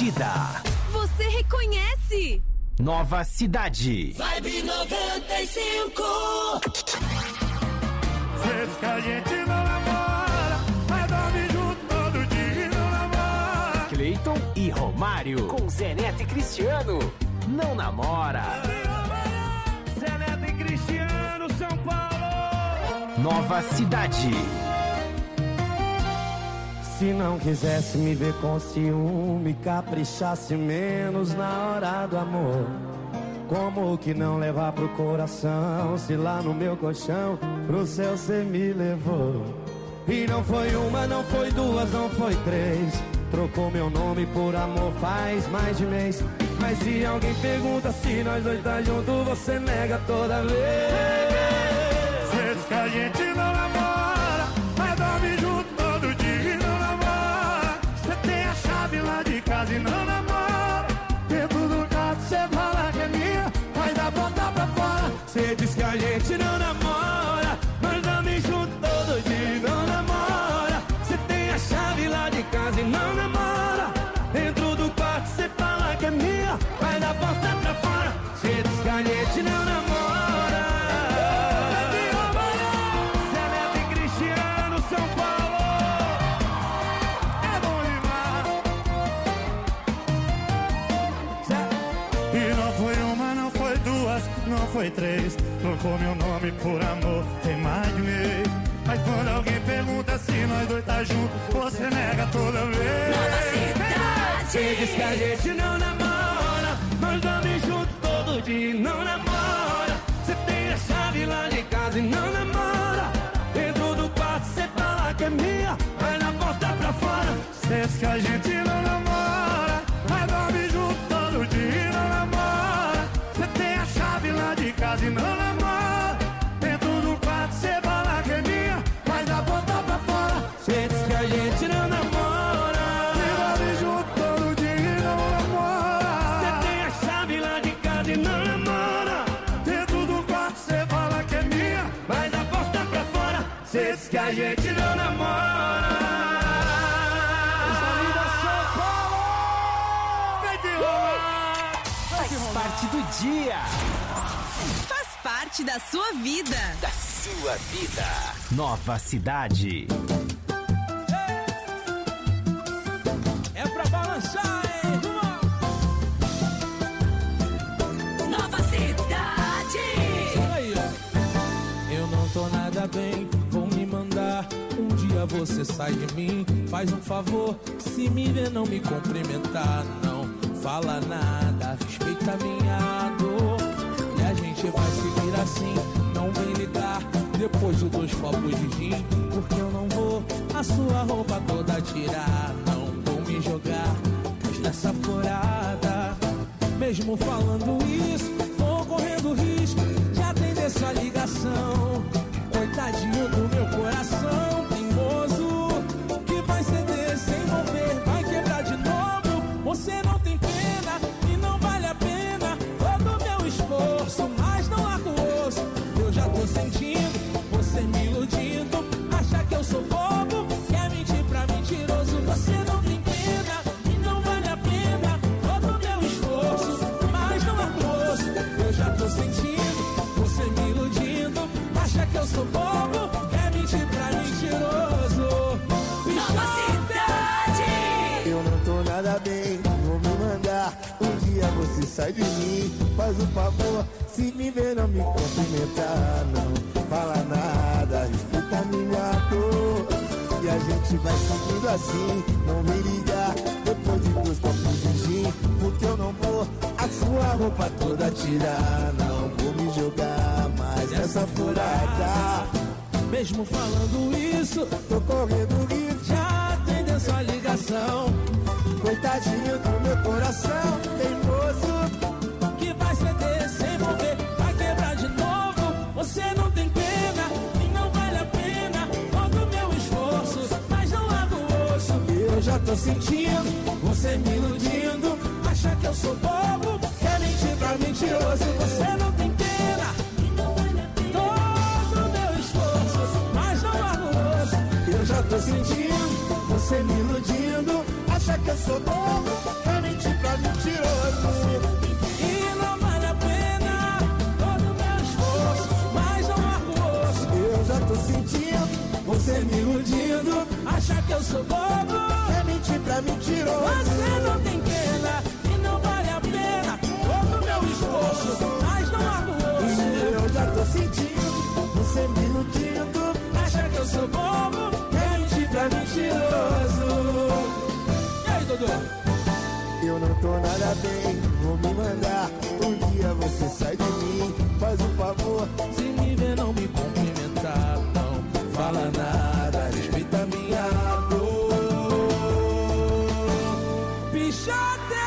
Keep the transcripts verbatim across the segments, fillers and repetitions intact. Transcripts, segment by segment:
Pedida. Você reconhece? Nova Cidade. Vibe noventa e cinco. Vezes que a gente não namora, mas dorme junto todo dia e não namora. Cleiton e Romário. Com Zé Neto e Cristiano. Não namora. Zé Neto e Cristiano, São Paulo. Nova Cidade. Se não quisesse me ver com ciúme, caprichasse menos na hora do amor. Como que não levar pro coração, se lá no meu colchão pro céu cê me levou? E não foi uma, não foi duas, não foi três. Trocou meu nome por amor faz mais de mês. Mas se alguém pergunta se nós dois tá junto, você nega toda vez. Vezes que a gente não namora, mas dorme junto todo dia e não namora. Você tem a chave lá de casa e não namora. Dentro do quarto cê fala que é minha, mas da porta pra fora Cê diz que a gente não namora, mas dorme junto todo dia e não namora. Cê tem a chave lá de casa e não namora. Dentro do quarto cê fala que é minha, mas da porta pra fora cê diz que a gente não namora. Zé Neto e Cristiano, São Paulo. É bom demais. E não foi uma, não foi duas, não foi três. Trocou meu nome por amor, tem mais de mês. Mas quando alguém pergunta se nós dois tá junto, você nega toda vez. Nova Cidade. Cê diz que a gente não namora, mas dorme junto todo dia e não namora. Cê tem a chave lá de casa e não namora. Dentro do quarto cê fala que é minha, vai na porta pra fora. Cê diz que a gente não namora, mas dorme junto todo dia e não namora. Cê tem a chave lá de casa e não namora. Dentro do quarto cê fala que é minha, mas da porta pra fora. Cê diz que a gente não namora, Dorme junto todo dia e não namora. cê tem a chave lá de casa e não namora. Dentro do quarto cê fala que é minha, Vai da porta pra fora, cê diz que a gente não namora. Faz parte do dia. Faz parte da sua vida. Da sua vida. Nova Cidade. É pra balançar, hein? Nova Cidade. Aí, ó. Eu não tô nada bem, vou me mandar. Um dia você sai de mim, faz um favor. Se me ver, não me cumprimentar, não fala nada, respeita minha dor. E a gente vai seguir assim, não vem ligar depois de dois copos de gin, porque eu não vou a sua roupa toda tirar. Não vou me jogar nessa furada. Mesmo falando isso, tô correndo risco de atender sua ligação. Coitadinho do meu coração teimoso, que vai ceder sem mover, vai quebrar de novo. Você não tem pena e não vale a pena todo o meu esforço, mas não largo o osso. Eu já tô sentindo você me iludindo, acha que eu sou bobo, quer mentir pra mentiroso. Você não tem pena e não vale a pena todo o meu esforço, mas não largo o osso. Eu já tô sentindo você me iludindo, acha que eu sou bobo, quer mentir pra mentiroso. Nova Cidade. Eu não tô nada bem, vou me mandar. Um dia você sai de mim, faz um favor. Se me ver, não me cumprimentar, não fala nada, escuta minha dor. E a gente vai seguindo assim, não me ligar depois de dois copos de gin, porque eu não vou a sua roupa toda tirar. Não vou me jogar mais nessa furada. Mesmo falando isso, Tô correndo risco, já atendeu sua ligação. coitadinho do meu coração teimoso, Que vai ceder sem mover, vai quebrar de novo. Você não tem pena e não vale a pena todo o meu esforço, mas não largo o osso. eu já tô sentindo Você me iludindo, acha que eu sou bobo, quer mentir pra mentiroso. Você não tem pena e não vale a pena todo o meu esforço, mas não largo o osso. eu já tô sentindo você me iludindo, acha que eu sou bobo, quer mentir pra mentiroso. E não vale a pena todo o meu esforço, mas não largo o osso. Eu já tô sentindo você me iludindo, Acha que eu sou bobo, quer mentir pra mentiroso. você não tem pena. E não vale a pena todo o meu esforço, mas não largo o osso. Eu já tô sentindo você me iludindo, Acha que eu sou bobo, quer mentir pra mentiroso. e aí, Dodô? Eu não tô nada bem, vou me mandar. Um dia você sai de mim, faz um favor. Se me ver não me cumprimentar, não fala nada, respeita minha dor. Pichote!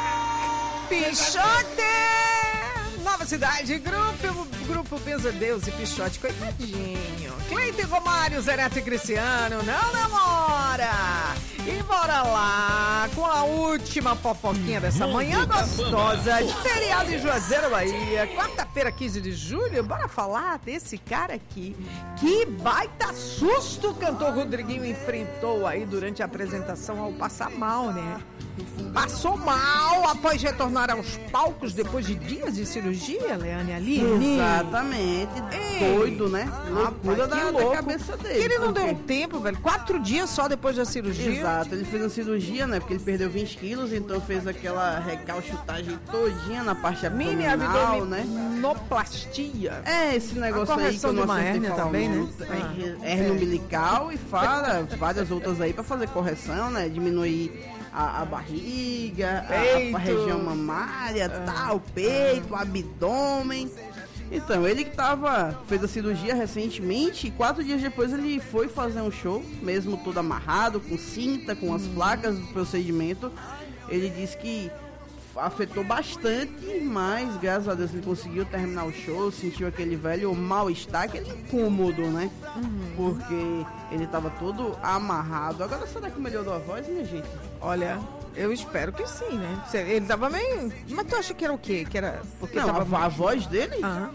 Pichote! Nova Cidade, grupo, grupo Pesadeus e Pichote, coitadinho. Cleiton Romário, Zé Neto e Cristiano, não namora! E bora lá com a última fofoquinha dessa manhã gostosa de feriado em Juazeiro, Bahia. Quarta-feira, quinze de julho, bora falar desse cara aqui. Que baita susto o cantor Rodriguinho enfrentou aí durante a apresentação ao passar mal, né? Passou mal após retornar aos palcos depois de dias de cirurgia, Leane Aline. Exatamente. Ei. Doido, né? Loucura Rapaz, da, que da louco. cabeça Que dele. ele não porque- deu tempo, velho. Quatro dias só depois da cirurgia. Exato, ele fez uma cirurgia, né? Porque ele perdeu vinte quilos, então fez aquela recalchutagem todinha na parte Mini abdominal, né? abdominoplastia. É, esse negócio A aí que correção eu de não uma acertei hérnia falar o também, nome. né? É, hérnia umbilical e fora várias outras aí pra fazer correção, né? Diminuir a, a barriga, a, Peito. a região mamária, tal, peito, abdômen. Então, ele que tava, fez a cirurgia recentemente e quatro dias depois ele foi fazer um show, mesmo todo amarrado, com cinta, com as placas do procedimento. Ele disse que afetou bastante, mas graças a Deus ele conseguiu terminar o show, sentiu aquele velho mal-estar, aquele incômodo, né? Porque ele tava todo amarrado. Agora será que melhorou a voz, minha gente? Olha, eu espero que sim, né? Ele tava meio... Mas tu acha que era o quê? Que era... Porque Não, tava... a, a voz dele? Ah.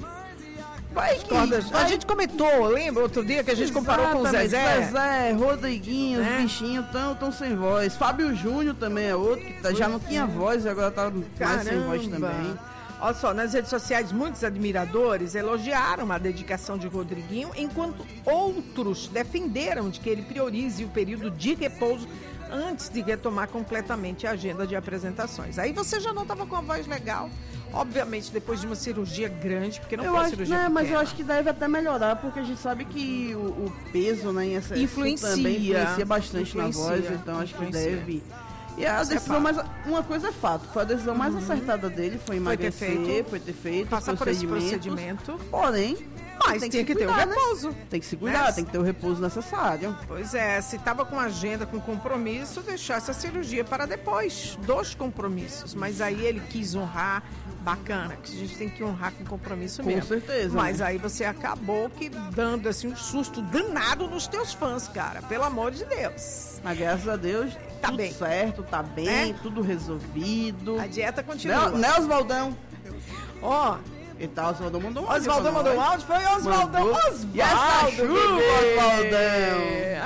Vai que... Cordas. A vai- gente comentou, lembra outro dia que a gente comparou com o Exatamente, Zezé? Zezé, Rodriguinho, Né? os bichinhos tão, tão sem voz. Fábio Júnior também é outro, que tá- já não tinha voz e agora tá mais sem voz Caramba. também. Olha só, nas redes sociais, muitos admiradores elogiaram a dedicação de Rodriguinho, enquanto outros defenderam de que ele priorize o período de repouso antes de retomar completamente a agenda de apresentações. Aí você já não estava com a voz legal, obviamente depois de uma cirurgia grande, porque não Eu foi uma acho, cirurgia né, mas eu pequena. acho que deve até melhorar, porque a gente sabe que o, o peso, né, em excesso Influencia. também influencia bastante Influencia. na voz, então acho que Influencia. deve. E a Isso é decisão fato. mais. Uma coisa é fato, foi a decisão mais acertada dele, foi Foi ter emagrecer, feito. foi ter feito Passar os por esse procedimentos. procedimento. Porém, Mas tem tinha que que, se ter o cuidar, né? repouso. tem que se cuidar, Né? tem que ter o repouso necessário. Pois é, se estava com agenda, com compromisso, deixasse a cirurgia para depois dos compromissos. Mas aí ele quis honrar, bacana, que a gente tem que honrar com compromisso Com mesmo. certeza, Mas né? aí você acabou que dando assim um susto danado nos teus fãs, cara. Pelo amor de Deus. Mas graças a Deus, Tá tudo bem. certo, tá bem, É? tudo resolvido. A dieta continua. Né, né, Oswaldão? Ó, Eita, Oswaldão mandou um áudio Oswaldão pra mandou um nós. áudio, foi Oswaldão. Mandou. Oswaldo, E essa chuva, bebê. Oswaldão?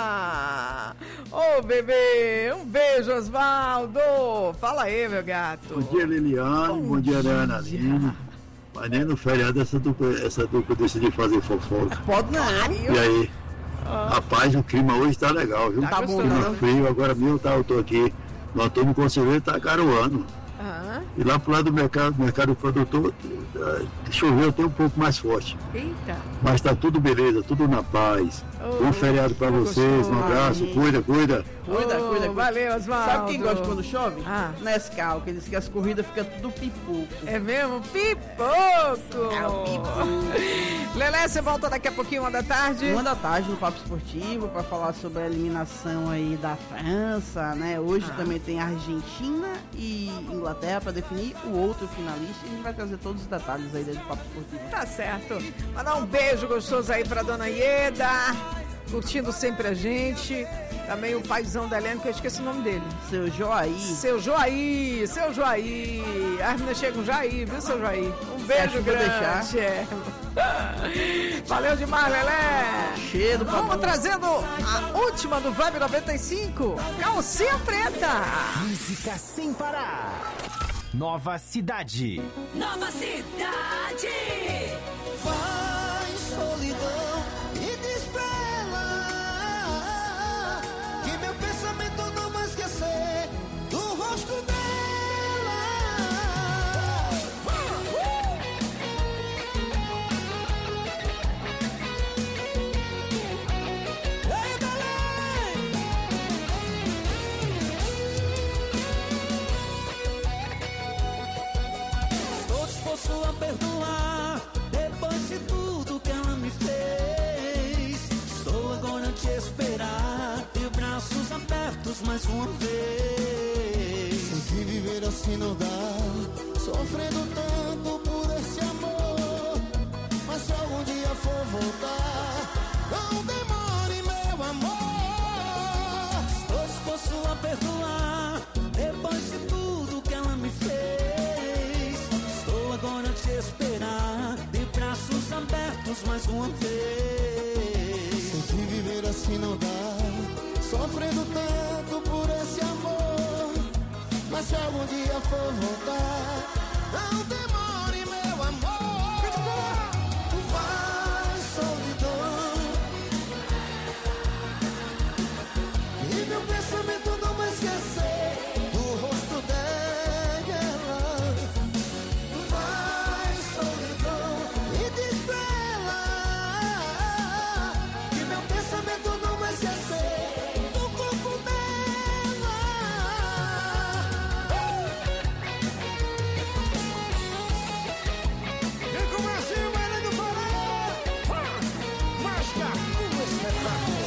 Ah, ô bebê, um beijo, Oswaldo. Fala aí, meu gato. Bom dia, Liliane. Bom, dia, Ana Aline. Mas nem no feriado essa dupla, essa dupla decidiu fazer fofoca. Pode não. E aí? Rapaz, o clima hoje tá legal, viu? Tá bom, clima né? frio, agora mesmo tá, eu tô aqui no Antônio Conselheiro, tá garoando. Ah, E lá pro lado do mercado, mercado produtor, eh, choveu até um pouco mais forte. eita. Mas tá tudo beleza, tudo na paz. Oh, Bom feriado pra que vocês, um gostoso. abraço, cuida, cuida. Cuida, Oh, cuida, cuida. valeu, Oswaldo. Sabe quem gosta quando chove? Ah. Nescau, que diz que as corridas ficam tudo pipoco. É mesmo? Pipoco! É o pipoco. Lelé, você volta daqui a pouquinho, uma da tarde? Uma da tarde no Papo Esportivo para falar sobre a eliminação aí da França, né? Hoje Ah. também tem Argentina e Inglaterra para definir o outro finalista e a gente vai trazer todos os detalhes aí do Papo Esportivo. Tá certo. Mandar um beijo gostoso aí pra dona Ieda. curtindo sempre a gente. Também o paizão da Helena, que eu esqueci o nome dele. Seu Joaí. Seu Joaí, seu Joaí. As meninas chegam Joaí, viu, seu Joaí? Um beijo grande. Deixar. É. Valeu demais, Lelé. Cheiro, Vamos papai. trazendo a última do Vibe noventa e cinco. Calcinha Preta. Música sem parar. Nova Cidade. Nova Cidade. Vai, solidão, e diz pra ela que meu pensamento não vai esquecer do rosto dela. Ei, Belém! Estou disposto a perdoar depois de tudo que ela me fez. Estou agora a te esperar, de braços abertos mais uma vez. Sei que viver assim não dá, sofrendo tanto por esse amor. Mas se algum dia for voltar, não demore, meu amor. Estou disposto a perdoar depois de tudo que ela me fez. Estou agora a te esperar, de braços abertos mais uma vez. Sei que viver assim não dá, sofrendo tanto por esse amor. Mas se algum dia for voltar, não demore, meu amor. Vai, solidão, e meu pensamento não vai esquecer do rosto dela. Vai, solidão, e diz pra ela que meu pensamento não vai esquecer do corpo dela. Vem com o Brasil, Belém do Pará. Mágica, um espetáculo.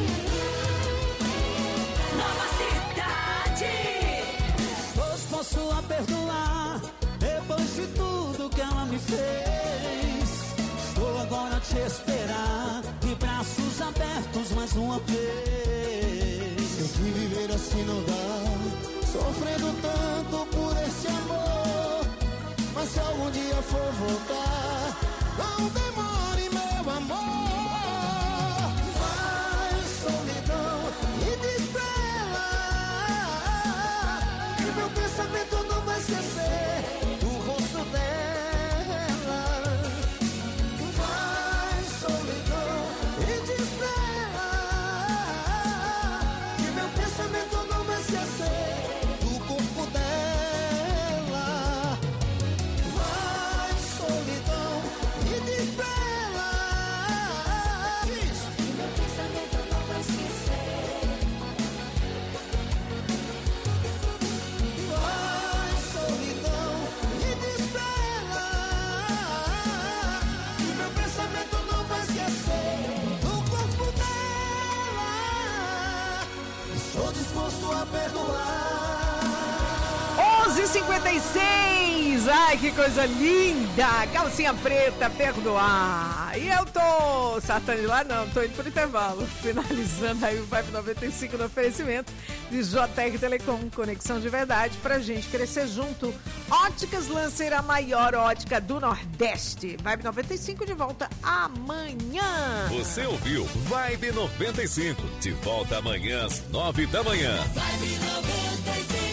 Nova Cidade. Estou disposto a perdoar depois de tudo que ela me fez. Estou agora a te esperar, de braços abertos mais uma vez. Sei que viver assim não dá, sofrendo tanto por esse amor. Mas se algum dia for voltar, não demore, meu amor. Vai, solidão, e diz pra ela que meu pensamento não vai esquecer do rosto dela. Vai, solidão, e diz pra ela que meu pensamento não vai esquecer do corpo dela. Vai, solidão, e diz pra ela que meu pensamento não vai esquecer. Vai, solidão, e diz pra ela que meu pensamento não vai esquecer do corpo dela. Estou disposto a perdoar. onze e cinquenta e seis. Ai, que coisa linda. Calcinha Preta, perdoar. E eu tô sartando de lá, não, tô indo pro intervalo. Finalizando aí o Vibe noventa e cinco no oferecimento de J R Telecom, conexão de verdade pra gente crescer junto. Óticas Lanceira, a maior ótica do Nordeste. Vibe noventa e cinco de volta amanhã. Você ouviu Vibe noventa e cinco. De volta amanhã às nove da manhã. Vibe noventa e cinco.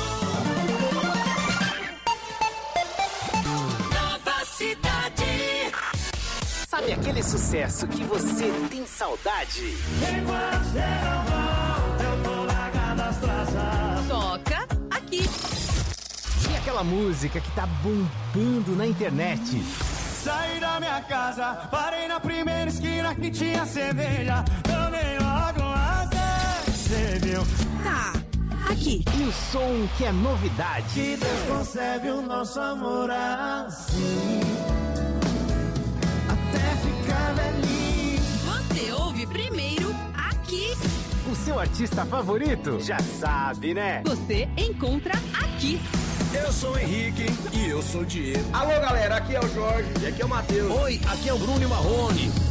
Nova Cidade. Sabe aquele sucesso que você tem saudade? Enquanto você não volta, eu tô largado as traças. Toca aqui. E aquela música que tá bombando na internet? Saí da minha casa, parei na primeira esquina que tinha cerveja. Tomei logo uma você viu? Tá aqui. E o som que é novidade? Que Deus concebe o nosso amor assim, até ficar velhinho. Você ouve primeiro aqui. O seu artista favorito? Já sabe, né? Você encontra aqui. Eu sou o Henrique e eu sou o Diego. Alô, galera, aqui é o Jorge e aqui é o Matheus. Oi, aqui é o Bruno e Marrone. Aqui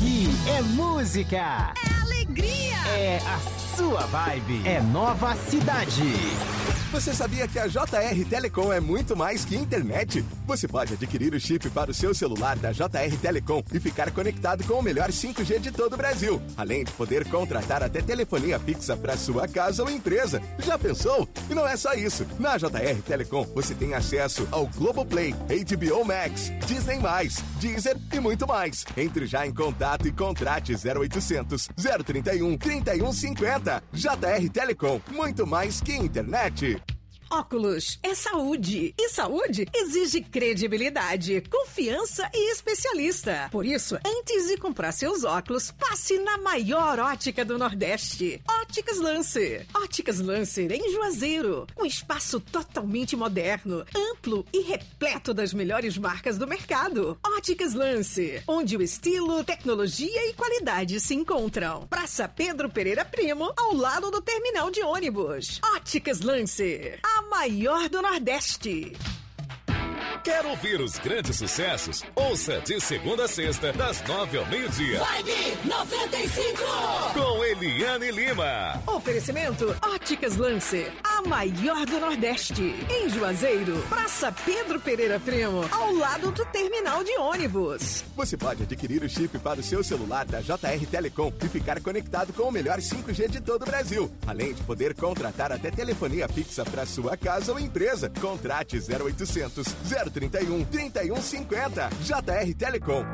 Aqui é música. É alegria. É a sua vibe. É Nova Cidade. Você sabia que a J R Telecom é muito mais que internet? Você pode adquirir o chip para o seu celular da J R Telecom e ficar conectado com o melhor cinco G de todo o Brasil. Além de poder contratar até telefonia fixa para sua casa ou empresa. Já pensou? E não é só isso. Na J R Telecom você tem acesso ao Globoplay, H B O Max, Disney mais, Deezer e muito mais. Entre já em contato e contrate zero oitocentos, zero trinta e um, trinta e um cinquenta. J R Telecom, muito mais que internet. Óculos é saúde. E saúde exige credibilidade, confiança e especialista. Por isso, antes de comprar seus óculos, passe na maior ótica do Nordeste. Óticas Lancer. Óticas Lancer em Juazeiro. Um espaço totalmente moderno, amplo e repleto das melhores marcas do mercado. Óticas Lancer, onde o estilo, tecnologia e qualidade se encontram. Praça Pedro Pereira Primo, ao lado do terminal de ônibus. Óticas Lancer, a maior do Nordeste. Quer ouvir os grandes sucessos? Ouça de segunda a sexta, das nove ao meio-dia. Vibe noventa e cinco. Com Eliane Lima. Oferecimento Óticas Lancer, a maior do Nordeste. Em Juazeiro, Praça Pedro Pereira Primo, ao lado do terminal de ônibus. Você pode adquirir o chip para o seu celular da J R Telecom e ficar conectado com o melhor cinco G de todo o Brasil. Além de poder contratar até telefonia fixa para sua casa ou empresa. Contrate zero oitocentos, zero trinta e um, trinta e um cinquenta. J R Telecom.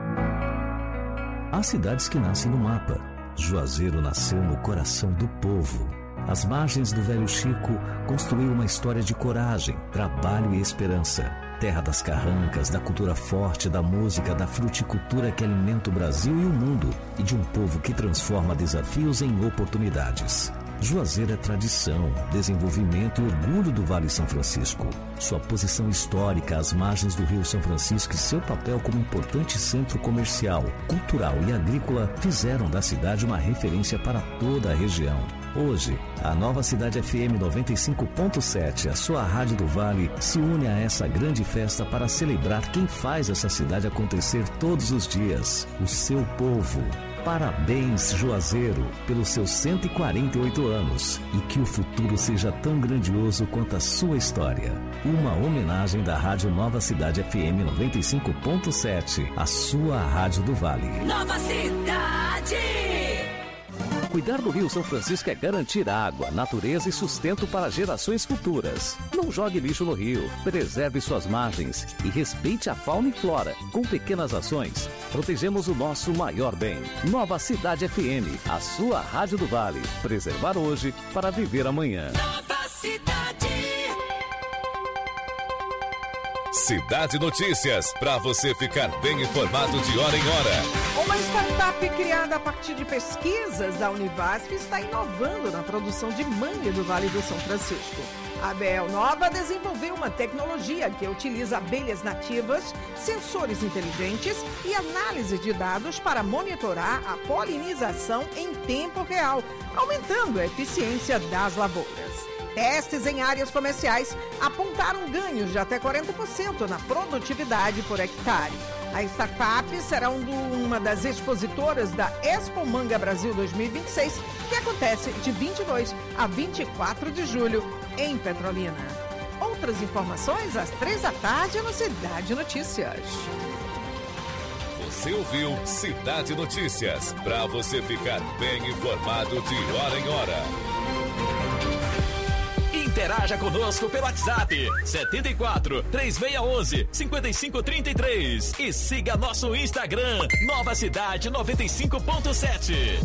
Há cidades que nascem no mapa. Juazeiro nasceu no coração do povo. Às margens do Velho Chico, construiu uma história de coragem, trabalho e esperança. Terra das carrancas, da cultura forte, da música, da fruticultura que alimenta o Brasil e o mundo, e de um povo que transforma desafios em oportunidades. Juazeiro é tradição, desenvolvimento e orgulho do Vale São Francisco. Sua posição histórica às margens do Rio São Francisco e seu papel como importante centro comercial, cultural e agrícola fizeram da cidade uma referência para toda a região. Hoje, a Nova Cidade F M noventa e cinco ponto sete, a sua rádio do Vale, se une a essa grande festa para celebrar quem faz essa cidade acontecer todos os dias, o seu povo. Parabéns, Juazeiro, pelos seus cento e quarenta e oito anos e que o futuro seja tão grandioso quanto a sua história. Uma homenagem da Rádio Nova Cidade F M noventa e cinco ponto sete, a sua rádio do Vale. Nova Cidade. Cuidar do Rio São Francisco é garantir água, natureza e sustento para gerações futuras. Não jogue lixo no rio, preserve suas margens e respeite a fauna e flora. Com pequenas ações, protegemos o nosso maior bem. Nova Cidade F M, a sua rádio do Vale. Preservar hoje para viver amanhã. Nova Cidade. Cidade Notícias, para você ficar bem informado de hora em hora. Uma startup criada a partir de pesquisas da Univasf está inovando na produção de manga do Vale do São Francisco. A Bel Nova desenvolveu uma tecnologia que utiliza abelhas nativas, sensores inteligentes e análise de dados para monitorar a polinização em tempo real, aumentando a eficiência das lavouras. Testes em áreas comerciais apontaram ganhos de até quarenta por cento na produtividade por hectare. A startup será um do, uma das expositoras da Expo Manga Brasil dois mil e vinte e seis, que acontece de vinte e dois a vinte e quatro de julho em Petrolina. Outras informações às três da tarde no Cidade Notícias. Você ouviu Cidade Notícias, para você ficar bem informado de hora em hora. Interaja conosco pelo WhatsApp setenta e quatro, três seis um um, cinco cinco três três e siga nosso Instagram Nova Cidade noventa e cinco ponto sete.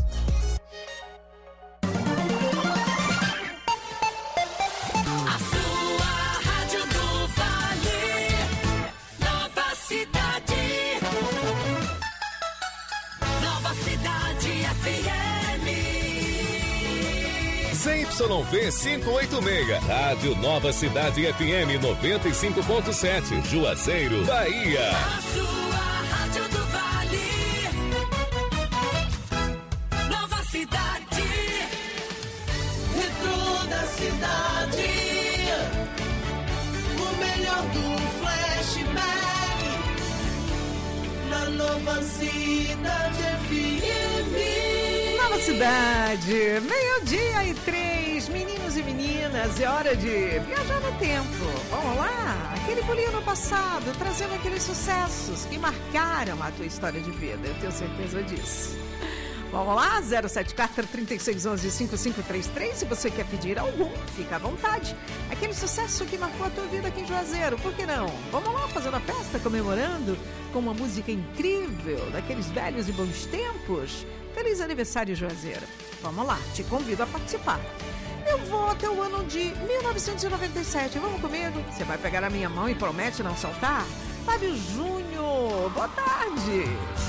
A sua rádio do Vale. Nova Cidade. Nova Cidade F M. Z Y V quinhentos e oitenta e seis, Rádio Nova Cidade F M noventa e cinco ponto sete, Juazeiro, Bahia. A sua rádio do Vale. Nova Cidade. Retrô da cidade. O melhor do flashback. Na na Nova Cidade F M. Nova Cidade, meio-dia e três, meninos e meninas, é hora de viajar no tempo. Vamos lá, aquele pulinho no passado, trazendo aqueles sucessos que marcaram a tua história de vida, eu tenho certeza disso. Vamos lá, zero sete quatro, três seis um um, cinco cinco três três, se você quer pedir algum, fica à vontade. Aquele sucesso que marcou a tua vida aqui em Juazeiro, por que não? Vamos lá, fazendo a festa, comemorando com uma música incrível, daqueles velhos e bons tempos. Feliz aniversário, Juazeiro. Vamos lá, te convido a participar. Eu vou até o ano de mil novecentos e noventa e sete, vamos comigo? Você vai pegar a minha mão e promete não soltar? Fábio Júnior, boa tarde.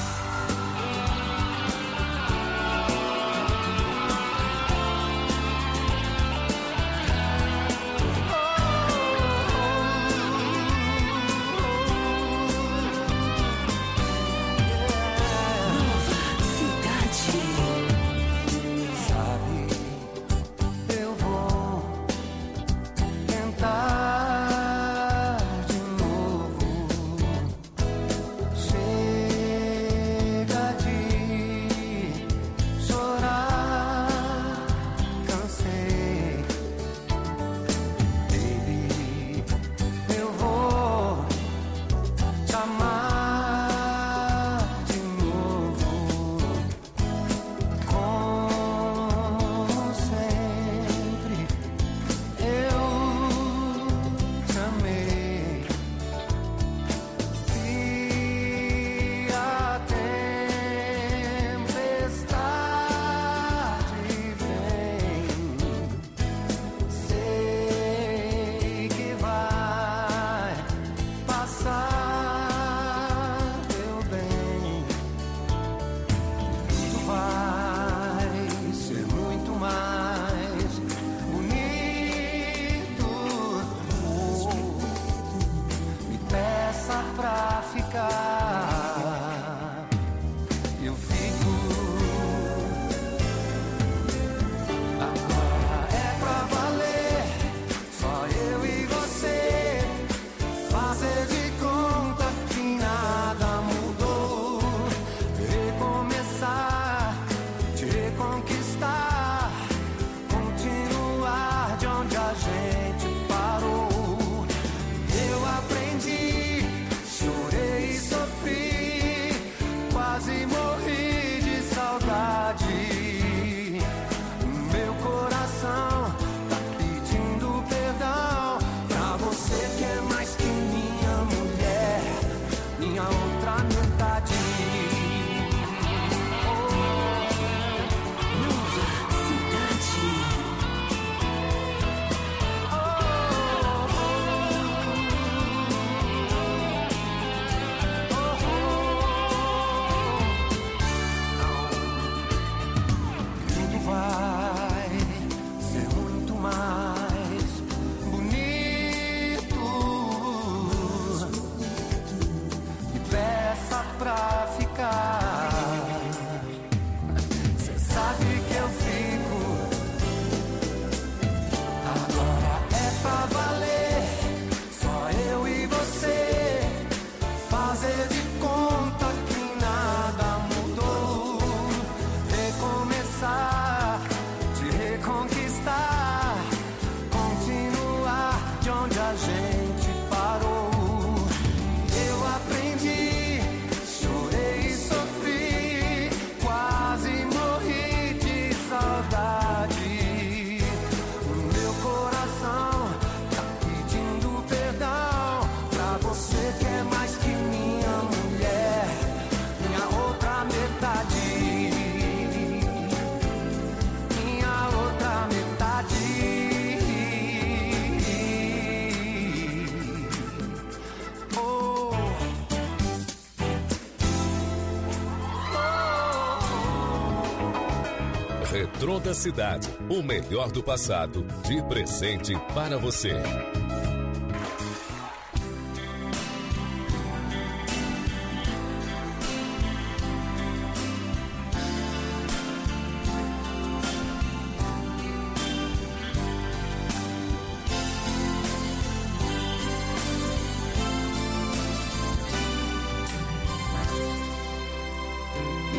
Retrô da Cidade, o melhor do passado, de presente para você.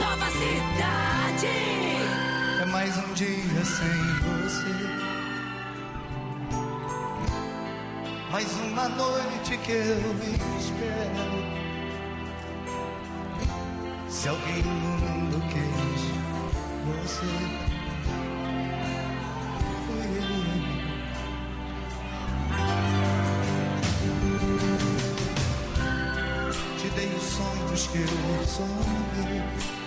Nova Cidade. É mais um dia sem você, mais uma noite que eu espero. Se alguém no mundo quis você, fui eu. Te dei os sonhos que eu sonhei,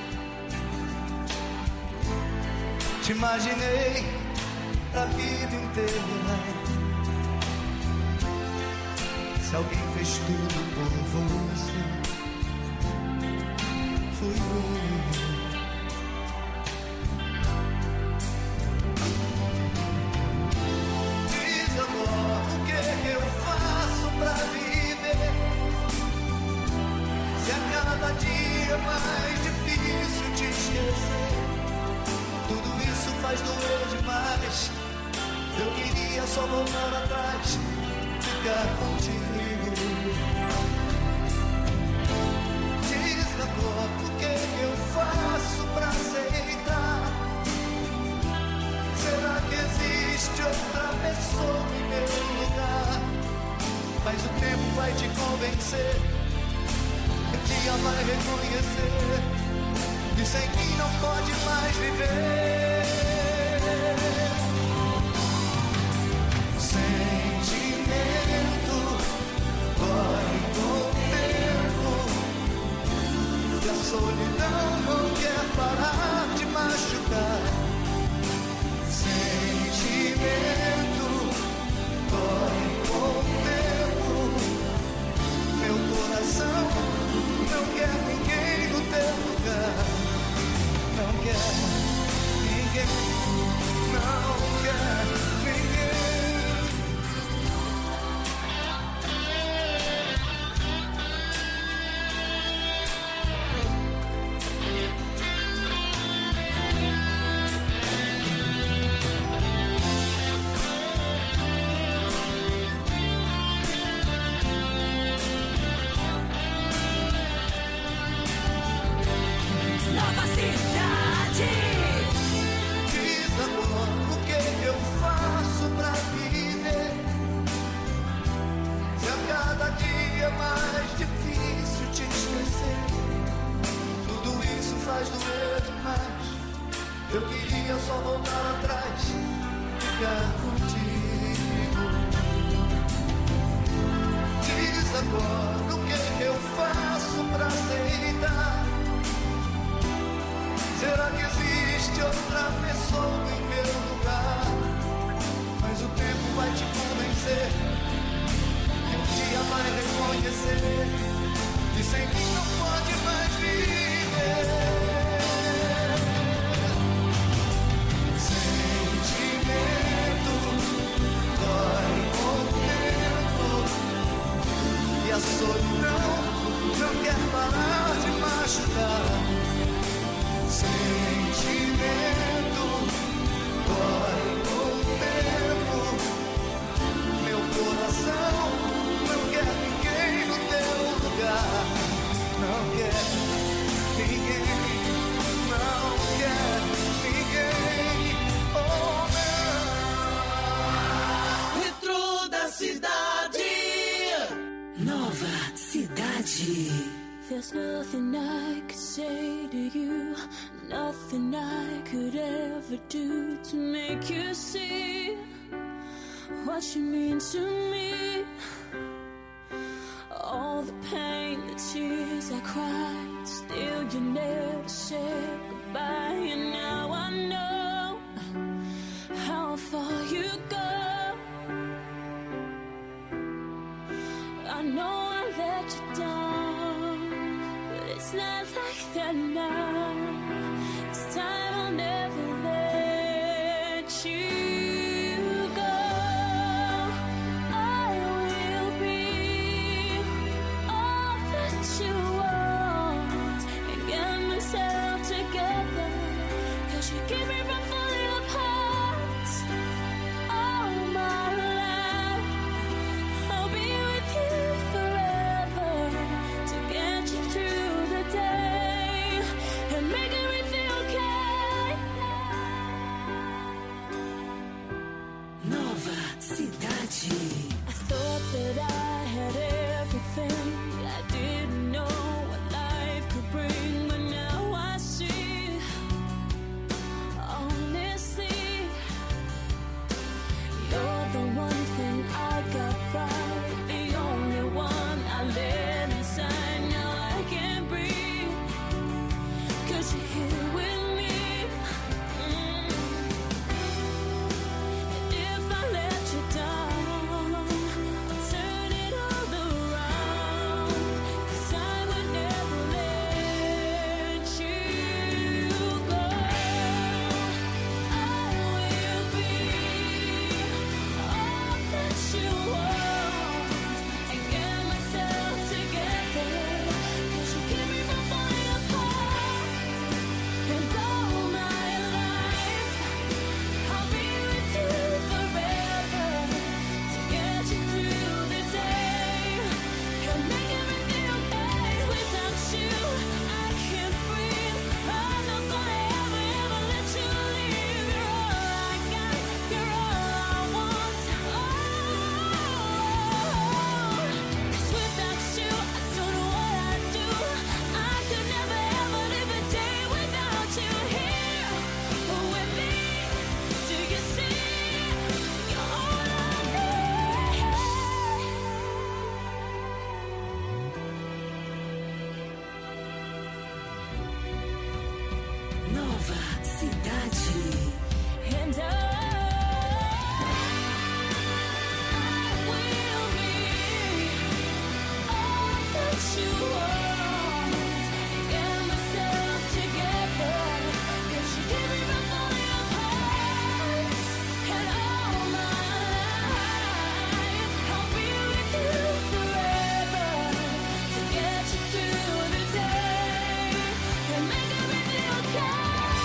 te imaginei pra vida inteira. Se alguém fez tudo por você, fui eu. Diz amor, o que eu faço pra viver? Se a cada dia é mais difícil te esquecer, tudo isso faz doer demais. Eu queria só voltar atrás, ficar contigo. Diz amor, o que eu faço pra aceitar? Será que existe outra pessoa em meu lugar? Mas o tempo vai te convencer, um dia vai reconhecer que sem mim não pode mais viver. Sentimento corre com o tempo, e a solidão não quer parar de machucar. Sentimento corre com o tempo, meu coração não quer ninguém no teu lugar. Não quer ninguém, não quer ninguém. Nova Cidade. Diz amor, o que eu faço pra viver? Se a cada dia é mais difícil te esquecer, tudo isso faz doer demais. Eu queria só voltar atrás, ficar contigo. Diz agora o que eu faço pra aceitar? Será que existe outra pessoa em meu lugar? Mas o tempo vai te convencer, e um dia vai reconhecer que sem mim não pode mais viver. Sentimento dói com o tempo, e a solidão não quer parar de machucar. Sentimento corre com o tempo, meu coração não quer ninguém no teu lugar. Não quer ninguém, não quer ninguém. Oh não. Retro da cidade. Nova Cidade. There's nothing I could say to you, nothing I could ever do to make you see what you mean to me. All the pain, the tears I cried, still you never said goodbye. And now I know how far you go. I know I let you down, it's not like that now. This time I'll never let you go. I will be all that you want and get myself together, 'cause you keep me from falling apart. All my life I'll be with you forever, to get you through the day and make it Nova Cidade. And I, I will be all that you want. Get myself together. Cause you give me my falling apart. And all my life, I'll be with you forever. To get you through the day. And make everything okay.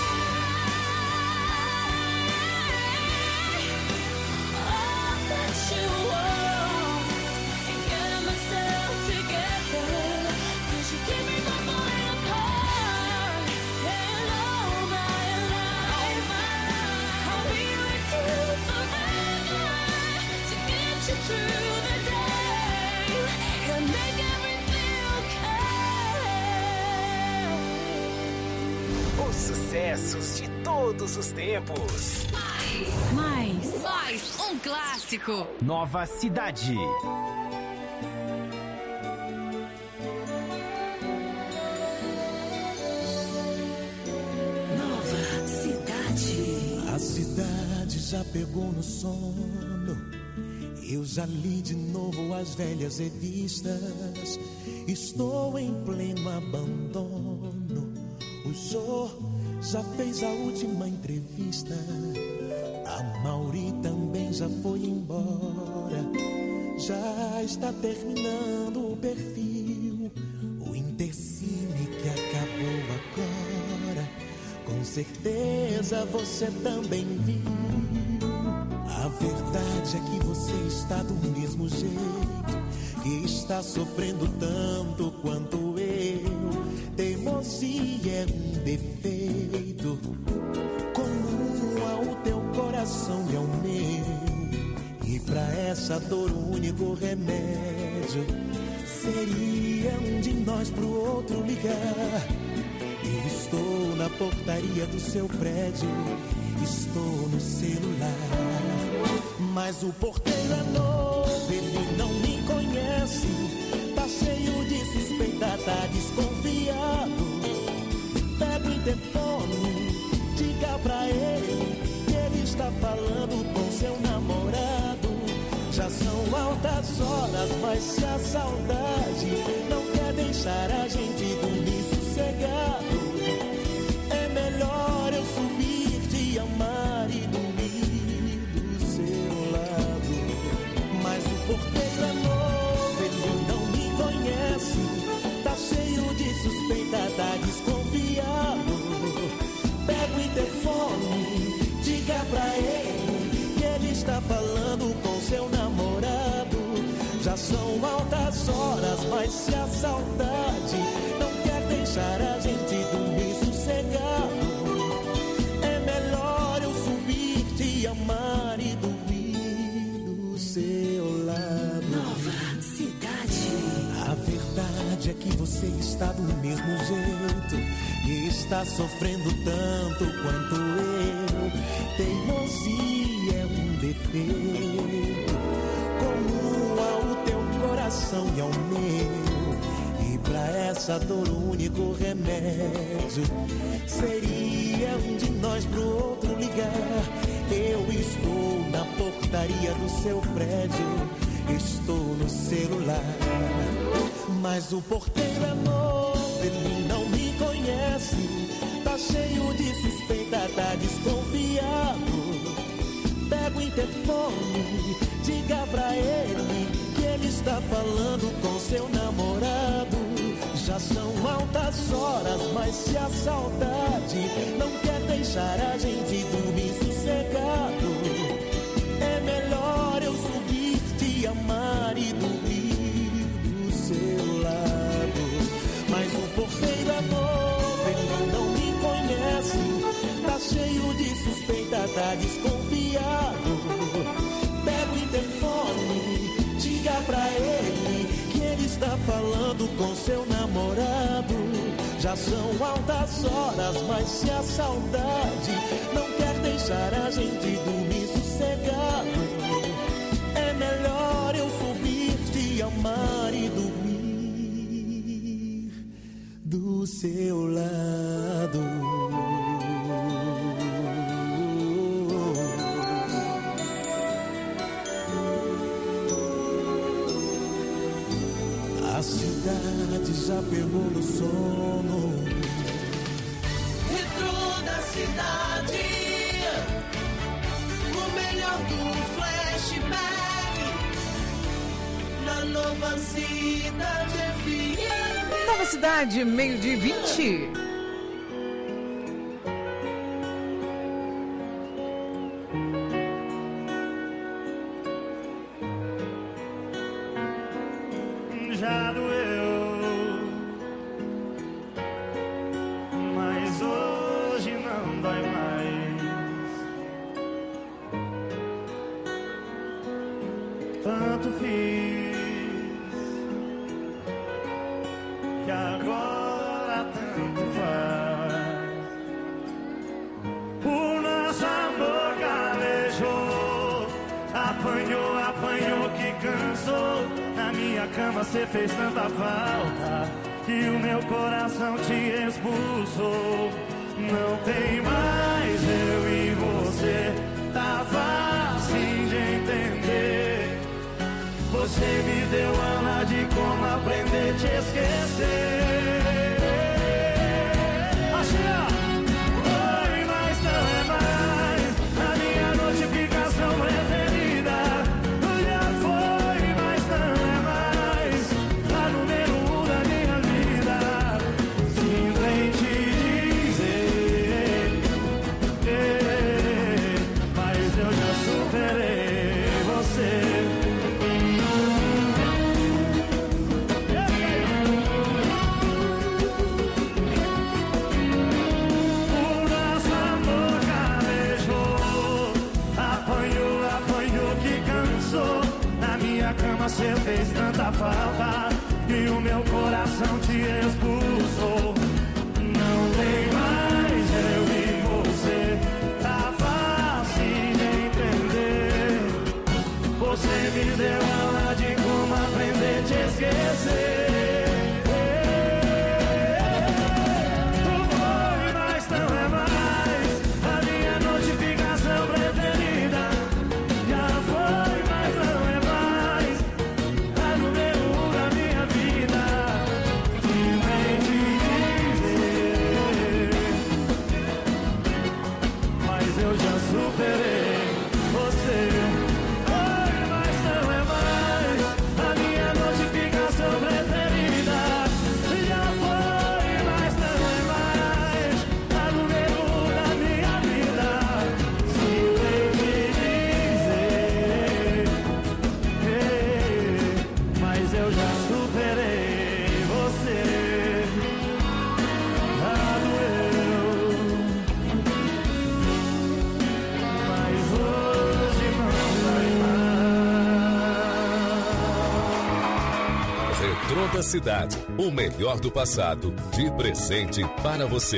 Os sucessos de todos os tempos. Mais, mais um clássico. Nova Cidade. Nova Cidade. A cidade já pegou no sono. Eu já li de novo as velhas revistas. Estou em pleno abandono. O Jô já fez a última entrevista. A Mauri também já foi embora. Já está terminando o perfil. O Intercine que acabou agora. Com certeza você também viu. A verdade é que você está do mesmo jeito. Que está sofrendo tanto quanto eu. Teimosia é um defeito comum ao teu coração e ao meu. E pra essa dor o único remédio seria um de nós pro outro ligar. Eu estou na portaria do seu prédio, estou no celular. Mas o porteiro é novo, ele não me conhece. Tá cheio de suspeita, tá desconfiado. Pega o interfone, diga pra ele que ele está falando com seu namorado. Já são altas horas, mas se a saudade não quer deixar a gente dormir sossegado, é melhor eu subir, te amar e dormir do seu lado. Mas o porteiro é novo, ele não me conhece. Tá cheio de suspeita, tá desconfiado. Pega o interfone, diga pra ele que ele está falando com seu namorado. Já são altas horas, mas se a saudade não quer deixar a gente dormir sossegado, é melhor eu subir, te amar e dormir do seu lado. Nova Cidade. A verdade é que você está do mesmo jeito. E está sofrendo tanto quanto eu. Teimosia é um defeito comum ao teu coração e ao meu. E pra essa dor o único remédio seria um de nós pro outro ligar. Eu estou na portaria do seu prédio, estou no celular. Mas o porteiro é novo, ele não me conhece. Tá cheio de suspeita, tá desconfiado. Pega o interfone, diga pra ele que ele está falando com seu namorado. Já são altas horas, mas se a saudade não quer deixar a gente dormir sossegado, é melhor eu subir, te amar e dormir do seu lado. Mas o porteiro é novo, ele não me conhece. Tá cheio de suspeita, tá desconfiado. Pega o interfone, diga pra ele que ele está falando com seu namorado. Já são altas horas, mas se a saudade não quer deixar a gente dormir sossegado, é melhor eu subir, te amar e dormir do seu lado. cidade já pegou no sono. Retrô da cidade, o melhor do flashback, na Nova Cidade F M. Nova Cidade, meio-dia e vinte. Já doeu, mas hoje não dói mais. Tanto fiz que agora tanto faz. O nosso amor calejou, apanhou, apanhou que cansou. Na minha cama cê fez tanta falta que o meu coração te expulsou. Não tem mais eu e você, tá fácil de entender. Você me deu aula de como aprender a te esquecer. Assim, ó. Foi, mas não é mais a minha notificação preferida. Já foi, mas não é mais a número um da minha vida. Simplesmente dizer, eh, mas eu já superei você. Você fez tanta falta e o meu coração te expulsou. Não tem mais eu e você, tá fácil de entender. Você me deu aula de como aprender a te esquecer. Foi, mas não é mais a minha notificação preferida. Já foi, mas não é mais a número um da minha vida. Simplesmente dizer, mas eu já superei você. Foi, mas não é mais a minha notificação preferida. Já foi, mas não é mais a número um da minha vida. Simplesmente dizer, eh, mas eu já superei você. Já doeu, mas hoje não vai mais. Retrô da Cidade, o melhor do passado, de presente para você.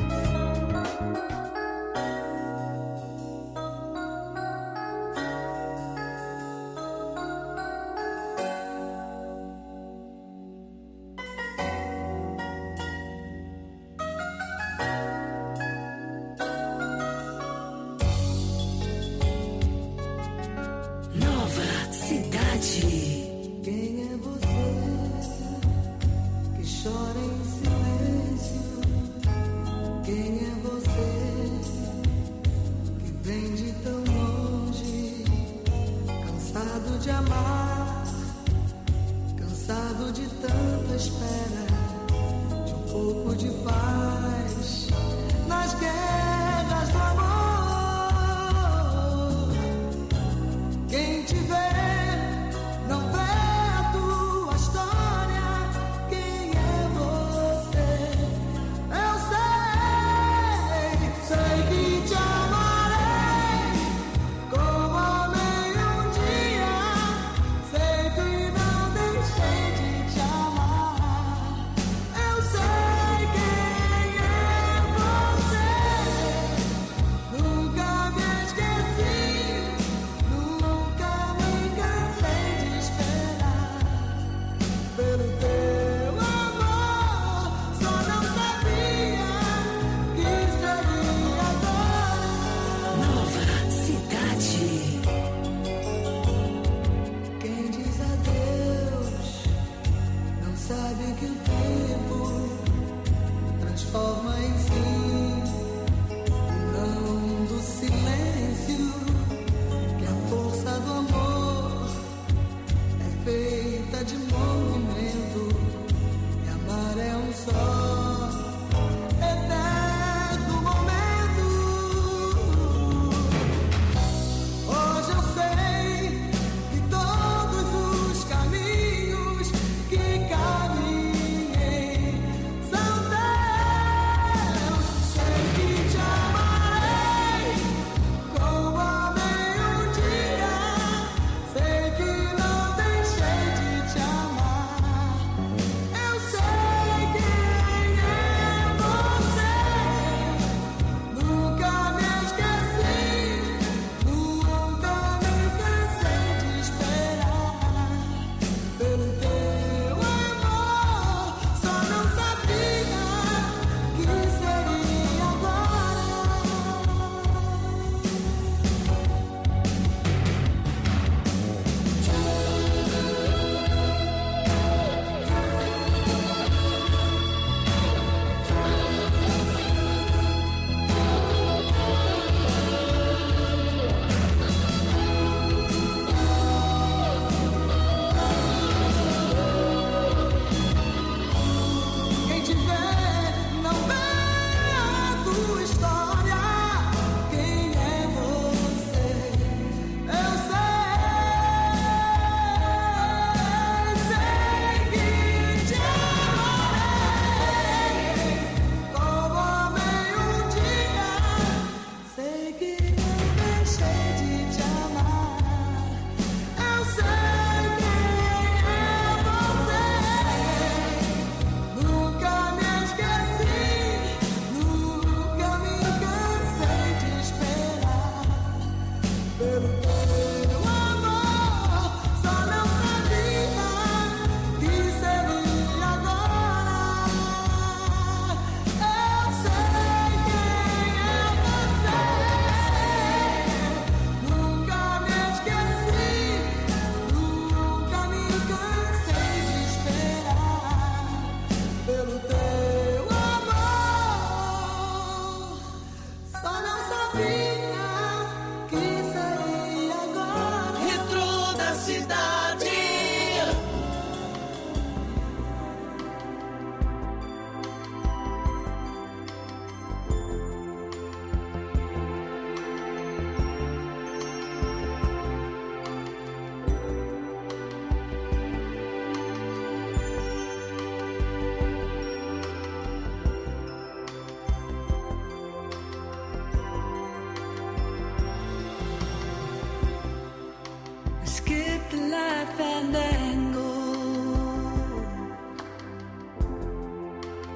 Nova Cidade. Quem é você que chora em silêncio? Quem é você que vem de tão longe? Cansado de amar, cansado de tanta espera, de um pouco de paz nas guerras do amor. Quem te vê não vê a tua história. Quem é você? Eu sei, sei que te amarei como amei um dia. Sei que não deixei de te amar. Eu sei quem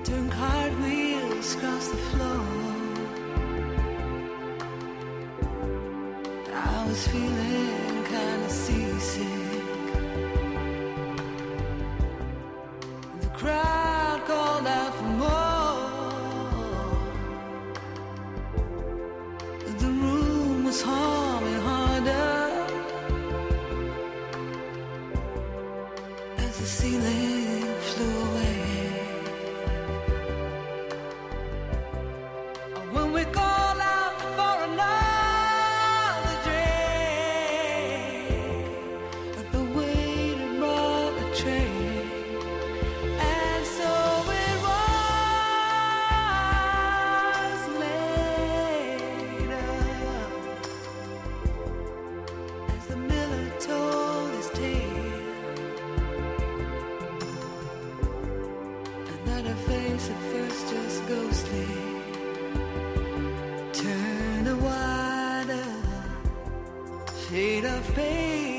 Turn cartwheels across the floor. I was feeling kind of seasick. The crowd called out for more. The room was humming harder as the ceiling flew away. When we call out for another drink, the waiter brought a tray, and so it was later. As the miller told his tale, and that her face at first just ghostly turn a wider shade of pale.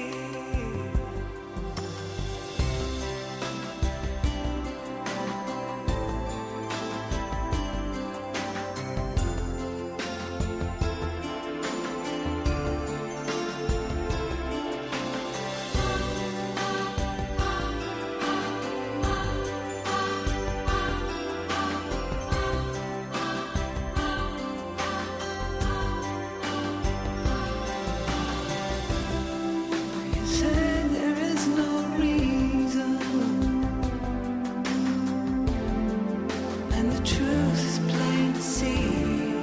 Said there is no reason, and the truth is plain to see.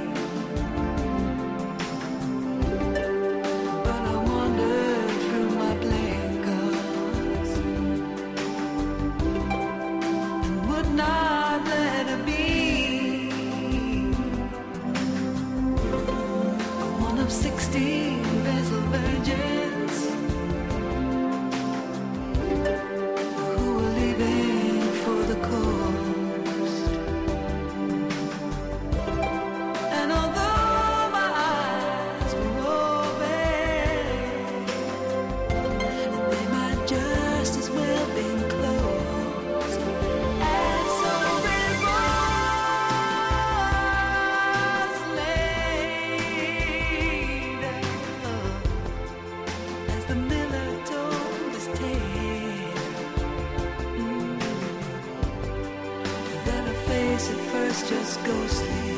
But I wandered through my blinkers and would not let it be. One of sixteen vessel virgins who were leaving for the coast. And although my eyes were open, they might just as well been closed. And so it was later, as the miller told his tale, mm, that her face at first just ghostly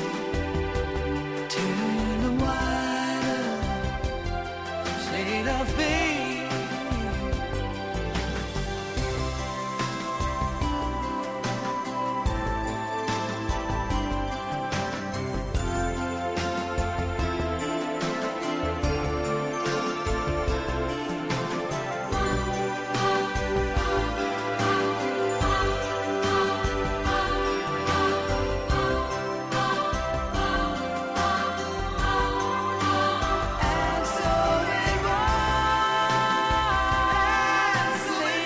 turned a wider shade of pale. And so it was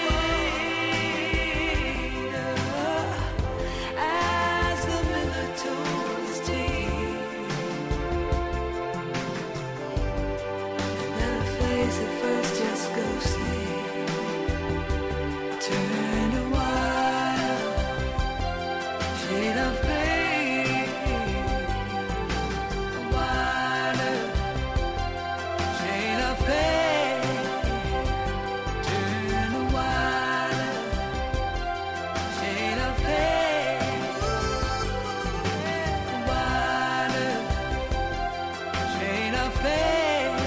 later, as the miller told his tale, that her face at first just ghostly turned a wild shade of pale, a wider shade of pale, turn a wider shade of pale, a wider shade of pale.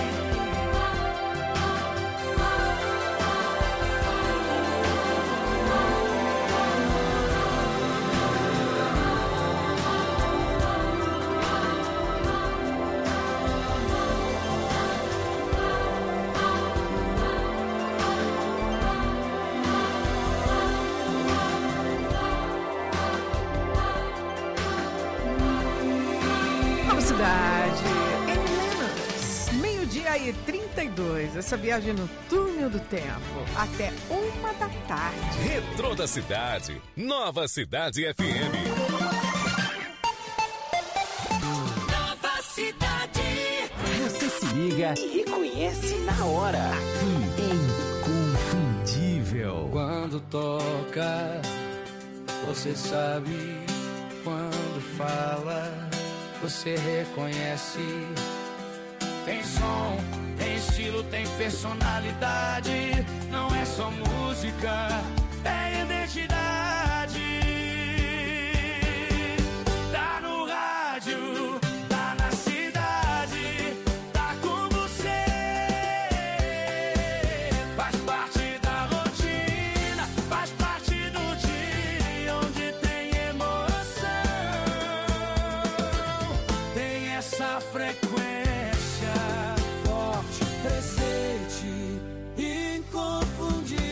Nova Cidade, Meninas, meio-dia e trinta e dois. Essa viagem no túnel do tempo até uma da tarde. Retrô da Cidade, Nova Cidade F M. Nova Cidade. Você se liga e reconhece na hora. Aqui, inconfundível. Quando toca Você sabe quando fala, você reconhece. Tem som, tem estilo, tem personalidade. Não é só música, é identidade. Tá no rádio, tá na cidade, tá com você. Faz parte da rotina, faz parte do dia onde tem emoção. Tem essa frequência forte, presente, inconfundível.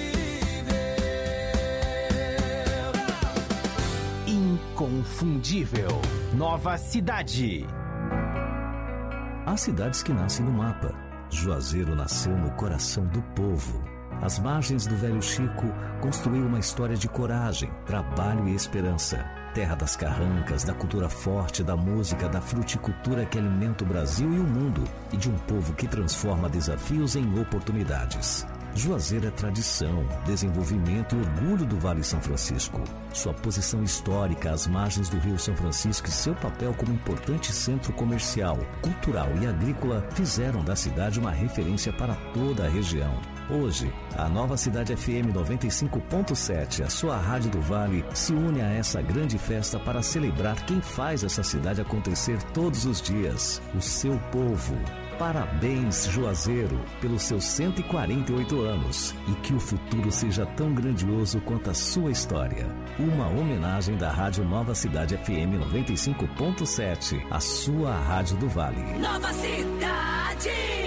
Inconfundível. Nova Cidade. Há cidades que nascem no mapa. Juazeiro nasceu no coração do povo. Às margens do Velho Chico, construiu uma história de coragem, trabalho e esperança. Terra das carrancas, da cultura forte, da música, da fruticultura que alimenta o Brasil e o mundo, e de um povo que transforma desafios em oportunidades. Juazeiro é tradição, desenvolvimento e orgulho do Vale São Francisco. Sua posição histórica às margens do Rio São Francisco e seu papel como importante centro comercial, cultural e agrícola fizeram da cidade uma referência para toda a região. Hoje, a Nova Cidade F M noventa e cinco ponto sete, a sua rádio do Vale, se une a essa grande festa para celebrar quem faz essa cidade acontecer todos os dias, o seu povo. Parabéns, Juazeiro, pelos seus cento e quarenta e oito anos, e que o futuro seja tão grandioso quanto a sua história. Uma homenagem da Rádio Nova Cidade F M noventa e cinco ponto sete, a sua rádio do Vale. Nova Cidade!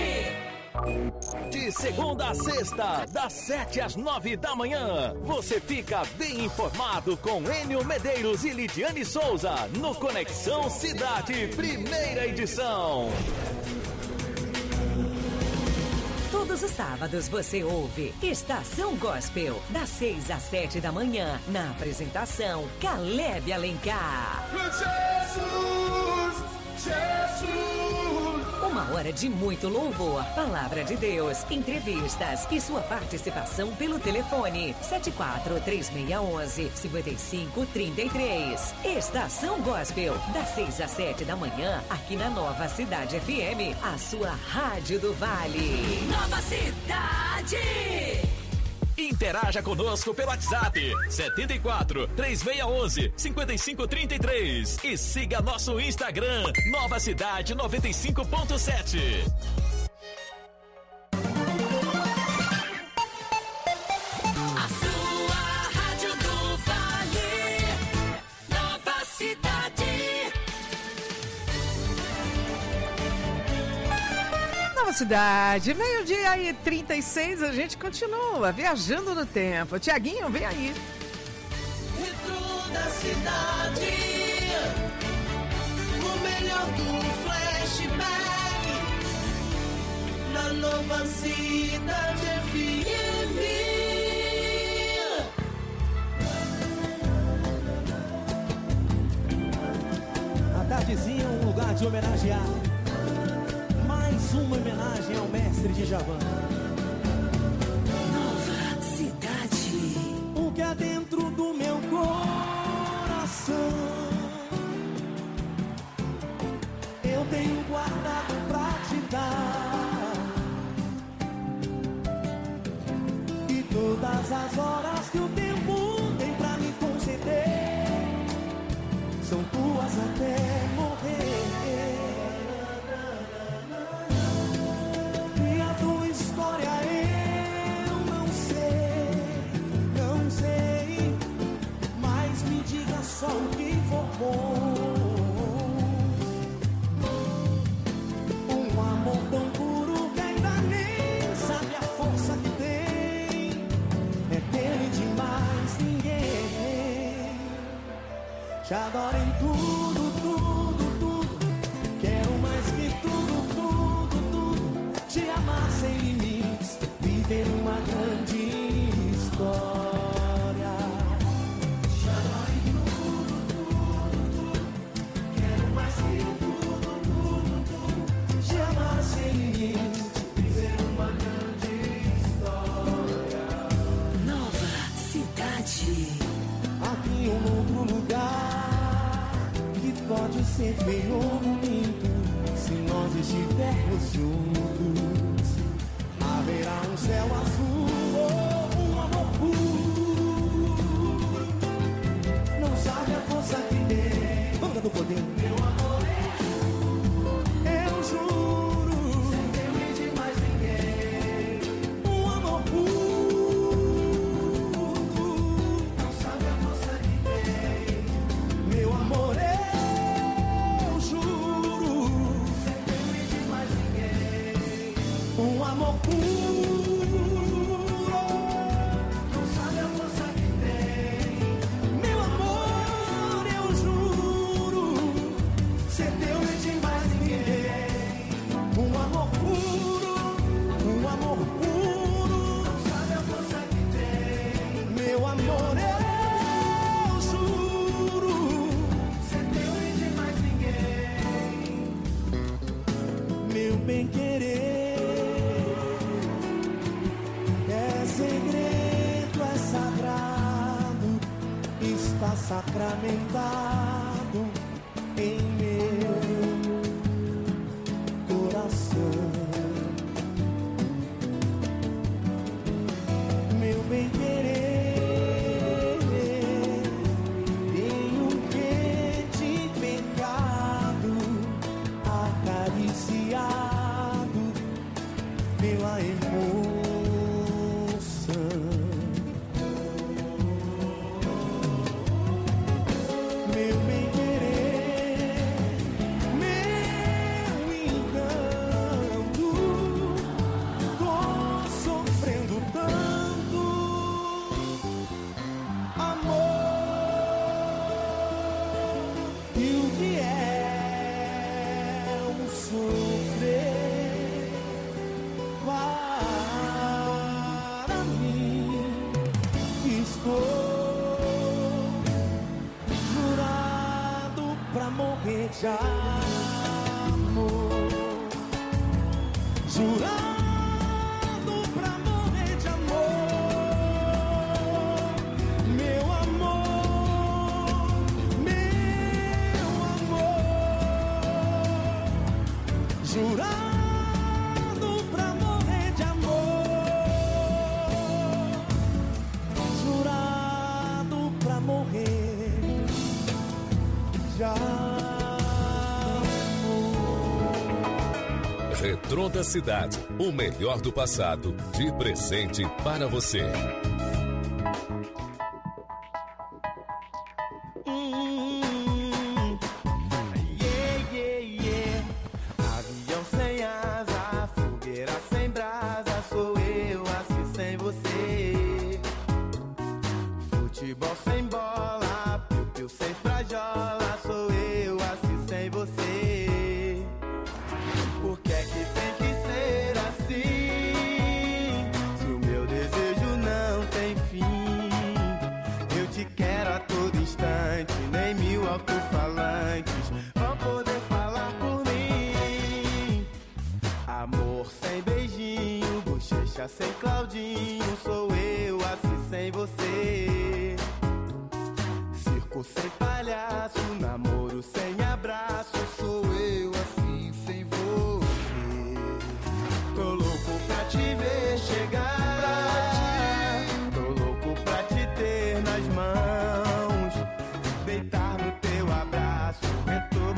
De segunda a sexta, das sete às nove da manhã, você fica bem informado com Enio Medeiros e Lidiane Souza no Conexão Cidade, primeira edição. Todos os sábados você ouve Estação Gospel, das seis às sete da manhã, na apresentação Caleb Alencar. Jesus, Jesus. Uma hora de muito louvor, palavra de Deus, entrevistas e sua participação pelo telefone sete quatro três seis um um cinco cinco três três. Estação Gospel, das seis às sete da manhã, aqui na Nova Cidade F M, a sua rádio do Vale. Nova Cidade! Interaja conosco pelo WhatsApp sete quatro três seis um um cinco cinco três três e siga nosso Instagram Nova Cidade noventa e cinco ponto sete. A sua rádio do Vale, Nova Cidade. Nova Cidade, meio-dia e trinta e seis, a gente continua viajando no tempo. Tiaguinho, vem aí. Retro da cidade, o melhor do flashback, na Nova Cidade F M. A tardezinha é um lugar de homenagear. Mais uma homenagem ao mestre de Javan. Nova Cidade. O que há dentro do meu coração eu tenho guardado pra te dar. E todas as horas que o tempo tem pra me conceder são tuas até morrer. Só o que for bom, um amor tão puro que ainda nem sabe a força que tem. É dele demais, ninguém. Te adoro em tudo, tudo, tudo. Quero mais que tudo, tudo, tudo. Te amar sem limites, viver uma grande história. Um ser bem ou bonito, se nós estivermos juntos, haverá um céu azul ou um amor puro. Não sabe a força que tem, banda do poder, meu amor é, eu juro, sem temer de mais ninguém, um amor puro. Não sabe a força que tem, meu amor é, eu juro, sem temer de mais ninguém, um amor puro. Não sabe a força que tem, meu amor, eu juro, ser teu e de mais ninguém, um amor puro, um amor puro. Não sabe a força que tem, meu amor, eu juro, ser teu e de mais ninguém, meu bem querer. É segredo, é sagrado, está sacramentado em meu coração. Meu bem querer tem um quê de pecado acariciado pela emoção. Meu bem querer, meu encanto, tô sofrendo tanto amor. E o que é um sofrer para mim? Estou jurado pra morrer de amor, jurado pra morrer de amor, meu amor, meu amor, jurado pra morrer de amor, jurado pra morrer de amor. Retrô da Cidade, o melhor do passado, de presente para você. Hum, yeah, yeah, yeah. Avião sem asa, fogueira sem brasa, sou eu assim sem você. Futebol sem bola, piu-piu sem frajola, sou eu assim sem você. Por que é que tem que ser assim? Se o meu desejo não tem fim, eu te quero a todo instante, nem mil alto-falantes vão poder falar por mim. Amor sem beijinho, bochecha sem Claudinho, sou eu assim sem você. Circo sem palhaço, namoro sem abraço, sou eu assim sem você. Tô louco pra te ver chegar, tô louco pra te ter nas mãos, deitar no teu abraço, retorno